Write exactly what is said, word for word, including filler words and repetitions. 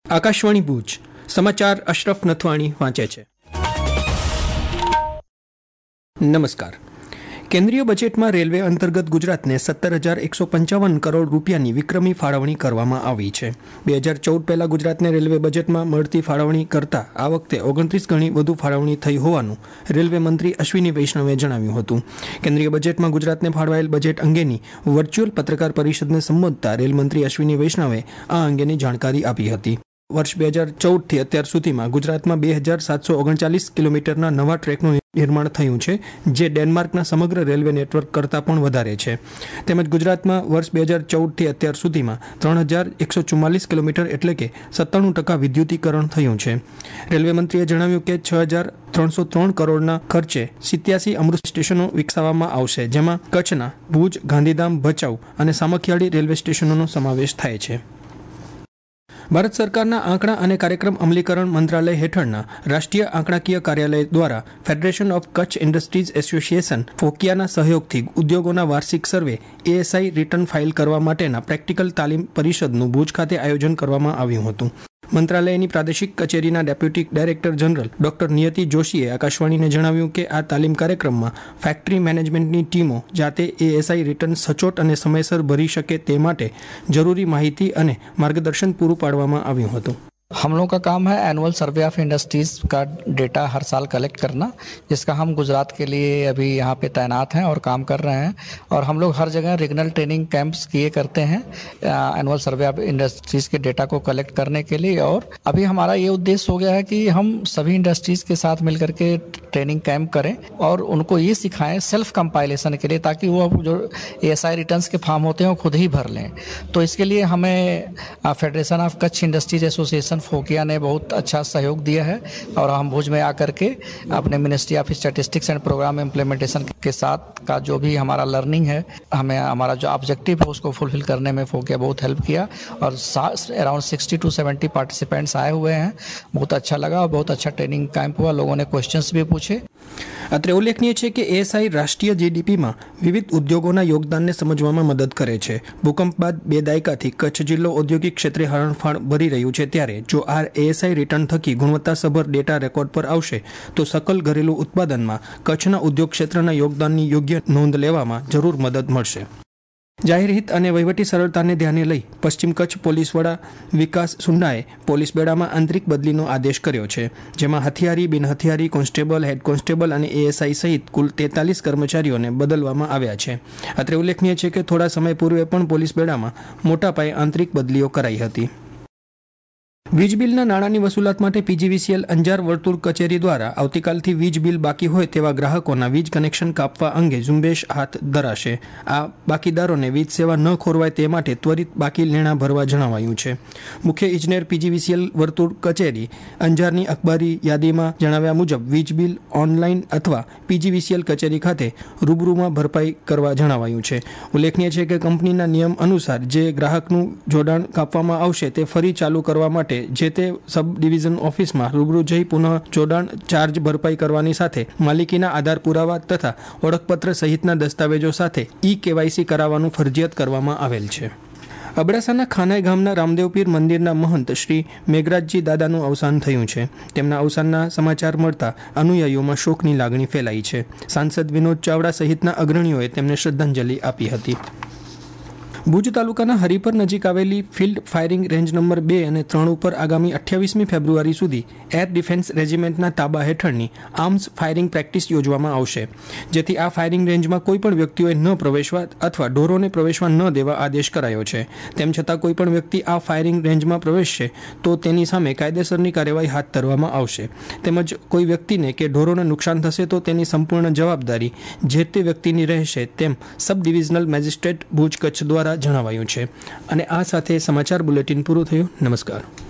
આકાશવાણી ભુજ સમાચાર અશરફ નથવાણી વાંચે છે. નમસ્કાર. કેન્દ્રીય બજેટમાં રેલવે અંતર્ગત ગુજરાતને સત્તર હજાર એકસો પંચાવન કરોડ રૂપિયાની વિક્રમી ફાળવણી કરવામાં આવી છે. બે હજાર ચૌદ પહેલા ગુજરાતને રેલવે બજેટમાં મળતી ફાળવણી કરતાં આ વખતે ઓગણત્રીસ ગણી વધુ ફાળવણી થઈ હોવાનું રેલવે મંત્રી અશ્વિની વૈષ્ણવે જણાવ્યું હતું. કેન્દ્રીય બજેટમાં ગુજરાતને ફાળવાયેલ બજેટ અંગેની વર્ચ્યુઅલ પત્રકાર પરિષદને સંબોધતા રેલમંત્રી અશ્વિની વૈષ્ણવે આ અંગેની જાણકારી આપી હતી. વર્ષ બે હજાર ચૌદથી અત્યાર સુધીમાં ગુજરાતમાં બે હજાર સાતસો ઓગણચાલીસ કિલોમીટરના નવા ટ્રેકનું નિર્માણ થયું છે, જે ડેનમાર્કના સમગ્ર રેલવે નેટવર્ક કરતાં પણ વધારે છે. તેમજ ગુજરાતમાં વર્ષ બે હજાર ચૌદથી અત્યાર સુધીમાં ત્રણ હજાર એકસો ચુમ્માલીસ કિલોમીટર એટલે કે સત્તાણું ટકા વિદ્યુતીકરણ થયું છે. રેલવે મંત્રીએ જણાવ્યું કે છ હજાર ત્રણસો ત્રણ કરોડના ખર્ચે સિત્યાસી અમૃત સ્ટેશનો વિકસાવવામાં આવશે, જેમાં કચ્છના ભુજ, ગાંધીધામ, ભચાઉ અને સામખિયાળી રેલવે સ્ટેશનોનો સમાવેશ થાય છે. ભારત સરકારના આંકડા અને કાર્યક્રમ અમલીકરણ મંત્રાલય હેઠળના રાષ્ટ્રીય આંકડાકીય કાર્યાલય દ્વારા federation of Kutch industries association ફોકિયાના સહયોગથી ઉદ્યોગોના વાર્ષિક સર્વે એએસઆઈ રિટર્ન ફાઇલ કરવા માટેના પ્રેક્ટિકલ તાલીમ પરિષદનું ભુજ ખાતે આયોજન કરવામાં આવ્યું હતું. મંત્રાલયની પ્રાદેશિક કચેરીના deputy director general doctor Niyati જોશીએ આકાશવાણીને જણાવ્યું કે આ તાલીમ કાર્યક્રમમાં ફેક્ટરી મેનેજમેન્ટની ટીમો જાતે એએસઆઈ રિટર્ન સચોટ અને સમયસર ભરી શકે તે માટે જરૂરી માહિતી અને માર્ગદર્શન પૂરું પાડવામાં આવ્યું હતું. हम लोग का काम है एनुअल सर्वे ऑफ इंडस्ट्रीज का डेटा हर साल कलेक्ट करना, जिसका हम गुजरात के लिए अभी यहाँ पे तैनात हैं और काम कर रहे हैं. और हम लोग हर जगह रीजनल ट्रेनिंग कैंप्स किए करते हैं एनुअल सर्वे ऑफ इंडस्ट्रीज के डेटा को कलेक्ट करने के लिए. और अभी हमारा ये उद्देश्य हो गया है कि हम सभी इंडस्ट्रीज के साथ मिलकर के ट्रेनिंग कैंप करें और उनको ये सिखाएं सेल्फ कंपाइलेशन के लिए, ताकि वो जो ए एस आई रिटर्न्स के फॉर्म होते हैं वो खुद ही भर लें. तो इसके लिए हमें federation of Kutch industries association FOKIA ने बहुत अच्छा सहयोग दिया है और हम भुज में आकर के अपने ministry of statistics and programme implementation के साथ का जो भी हमारा लर्निंग है, हमें हमारा जो ऑब्जेक्टिव है उसको फुलफिल करने में फोकिया बहुत हेल्प किया. और around sixty to seventy participants आए हुए हैं. बहुत अच्छा लगा और बहुत अच्छा ट्रेनिंग कैंप हुआ. लोगों ने क्वेश्चंस भी पूछे. અત્રે ઉલ્લેખનીય છે કે એએસઆઈ રાષ્ટ્રીય જીડીપીમાં વિવિધ ઉદ્યોગોના યોગદાનને સમજવામાં મદદ કરે છે. ભૂકંપ બાદ બે દાયકાથી કચ્છ જિલ્લો ઔદ્યોગિક ક્ષેત્રે હરણફાળ ભરી રહ્યું છે, ત્યારે જો આ એએસઆઈ રિટર્ન થકી ગુણવત્તાસભર ડેટા રેકોર્ડ પર આવશે તો સકલ ઘરેલું ઉત્પાદનમાં કચ્છના ઉદ્યોગ ક્ષેત્રના યોગદાનની યોગ્ય નોંધ લેવામાં જરૂર મદદ મળશે. જાહેર હિત અને વહીવટી સરળતાને ધ્યાને લઈ પશ્ચિમ કચ્છ પોલીસ વડા વિકાસ સુંડાએ પોલીસ બેડામાં આંતરિક બદલીનો આદેશ કર્યો છે, જેમાં હથિયારી, બિન હથિયારી, કોન્સ્ટેબલ, હેડ કોન્સ્ટેબલ અને એએસઆઈ સહિત કુલ તેતાલીસ કર્મચારીઓને બદલવામાં આવ્યા છે. અત્રે ઉલ્લેખનીય છે કે થોડા સમય પૂર્વે પણ પોલીસ બેડામાં મોટા પાયે આંતરિક બદલીઓ કરાઈ હતી. વીજ બિલના નાણાંની વસૂલાત માટે પીજીવીસીએલ અંજાર વર્તુળ કચેરી દ્વારા આવતીકાલથી વીજ બિલ બાકી હોય તેવા ગ્રાહકોના વીજ કનેક્શન કાપવા અંગે ઝુંબેશ હાથ ધરાશે. આ બાકીદારોને વીજ સેવા ન ખોરવાય તે માટે ત્વરિત બાકી લેણા ભરવા જણાવાયું છે. મુખ્ય ઇજનેર પીજીવીસીએલ વર્તુળ કચેરી અંજારની અખબારી યાદીમાં જણાવ્યા મુજબ વીજ બિલ ઓનલાઈન અથવા પીજીવીસીએલ કચેરી ખાતે રૂબરૂમાં ભરપાઈ કરવા જણાવાયું છે. ઉલ્લેખનીય છે કે કંપનીના નિયમ અનુસાર જે ગ્રાહકનું જોડાણ કાપવામાં આવશે તે ફરી ચાલુ કરવા માટે જે તે સબ ડિવિઝન ઓફિસમાં રૂબરૂ જઈ પુનઃ જોડાણ ચાર્જ ભરપાઈ કરવાની સાથે માલિકીના આધાર પુરાવા તથા ઓળખપત્ર સહિતના દસ્તાવેજો સાથે ઈ કેવાયસી કરાવવાનું ફરજિયાત કરવામાં આવેલ છે. અબડાસાના ખાનાઈ ગામના રામદેવપીર મંદિરના મહંત શ્રી મેઘરાજજી દાદાનું અવસાન થયું છે. તેમના અવસાનના સમાચાર મળતા અનુયાયીઓમાં શોકની લાગણી ફેલાઈ છે. સાંસદ વિનોદ ચાવડા સહિતના અગ્રણીઓએ તેમને શ્રદ્ધાંજલિ આપી હતી. ભુજ તાલુકાના હરિપર નજીક આવેલી ફિલ્ડ ફાયરિંગ રેન્જ નંબર બે અને ત્રણ ઉપર આગામી અઠ્યાવીસમી ફેબ્રુઆરી સુધી એર ડિફેન્સ રેજિમેન્ટના તાબા હેઠળની આર્મ્સ ફાયરિંગ પ્રેક્ટિસ યોજવામાં આવશે, જેથી આ ફાયરિંગ રેન્જમાં કોઈપણ વ્યક્તિઓએ ન પ્રવેશવા અથવા ઢોરોને પ્રવેશવા ન દેવા આદેશ કરાયો છે. તેમ છતાં કોઈપણ વ્યક્તિ આ ફાયરિંગ રેન્જમાં પ્રવેશશે તો તેની સામે કાયદેસરની કાર્યવાહી હાથ ધરવામાં આવશે. તેમજ કોઈ વ્યક્તિને કે ઢોરોને નુકસાન થશે તો તેની સંપૂર્ણ જવાબદારી જે તે વ્યક્તિની રહેશે, તેમ sub divisional magistrate Bhuj Kutch દ્વારા જણાવાયું છે. અને આ સાથે સમાચાર બુલેટિન પૂરું થયું. નમસ્કાર.